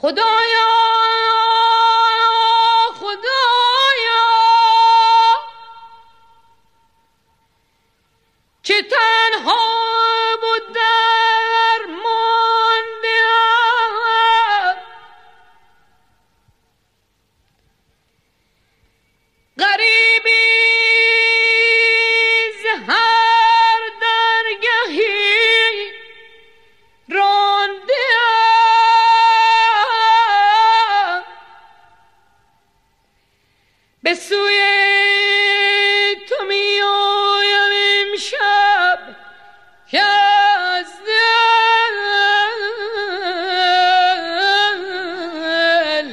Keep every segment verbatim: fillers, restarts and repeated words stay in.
خدایا خدایا که تنها بود در ماندم، غریبی ز هر درگهی راندم، به سوی تو می آیم امشب که از دل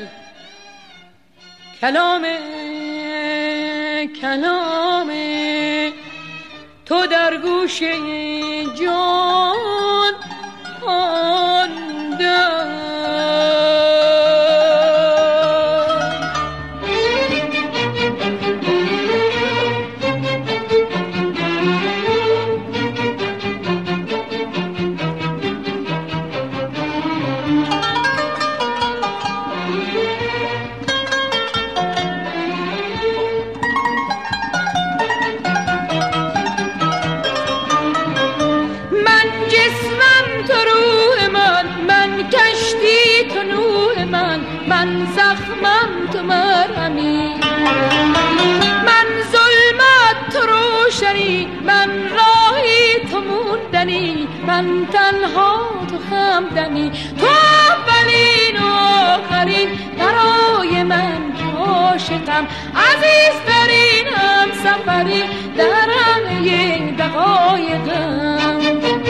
کلام کلام تو در گوش جان ماندم. من زخمم تو مرهمی، من ظلمت تو روشنی، من راهی تو موندنی، من تنها تو همدمی، تو اولین و آخرین برای من عاشقم، عزیزترین همسفری در همه دقایقم.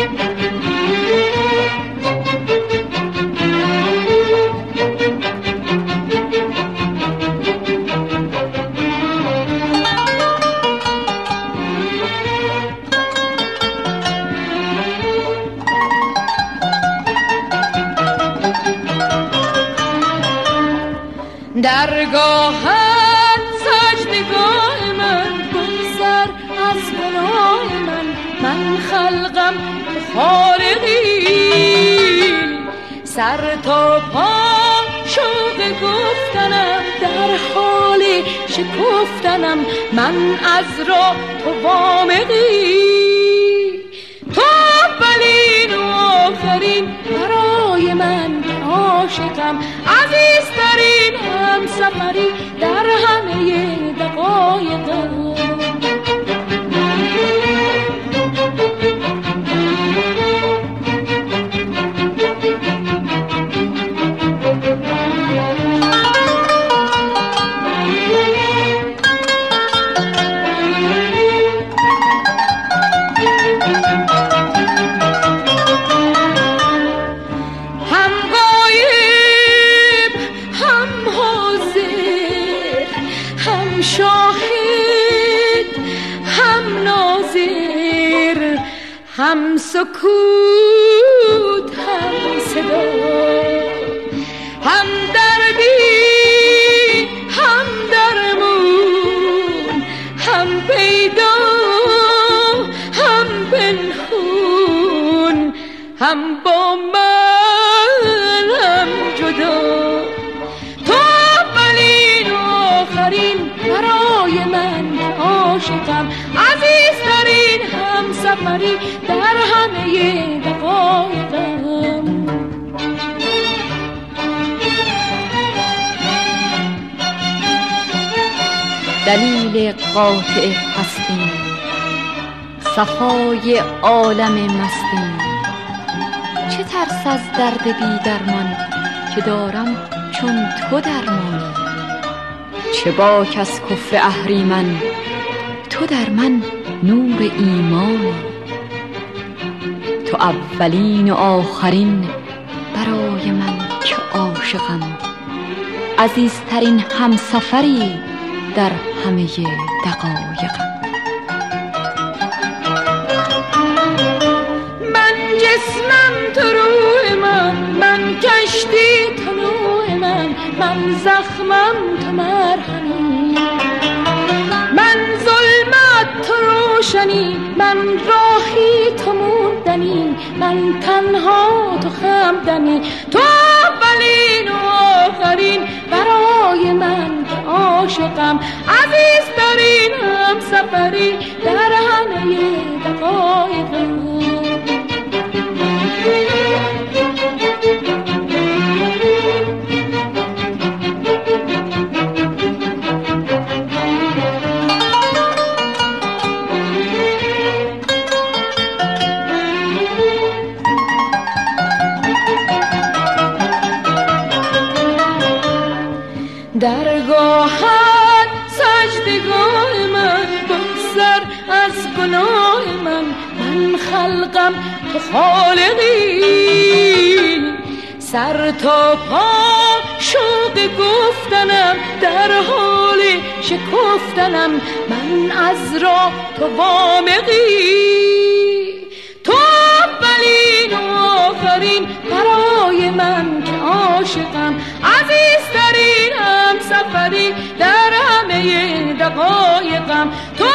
درگاهت سجدگاه من، بگذر از گناه من، من خلقم خالقی، سر تا پا شوق گفتنم، در حال شکفتنم، من از راه تو وامقی، تو اولین و آخرین برای من عاشقم، عزیزترین همسفری در همه دقایقم. هم سکوت هم صدا، هم دردی هم درمون، هم پیدا هم پنهون، هم با من هم جدا، تو اولین و آخرین برای من عاشقم، عزیزترین همسفری در همه دقایقم. دلیل قاطع هستیم، صفای عالم مستیم، چه ترس از درد بی درمان که دارم چون تو درمانی، چه باک از کفر اهریمن تو در من نور ایمانی، تو اولین و آخرین برای من که عاشقم، عزیزترین همسفری در همه دقایقم. من جسمم تو روح من، من کشتی تو نوح من، من زخمم تو مرهمی، من ظلمت تو روشنی، من راهی تو موندنی، من تنها تو همدمی، تو اولین و معنای من، من خلقم تو خالقی. سر تا پا شوق گفتنم، در حال شکفتنم، من از راه تو وامقی. تو اولین و آخرین برای من که عاشقم، عزیزترین هم سفری در همه دقایقم. تو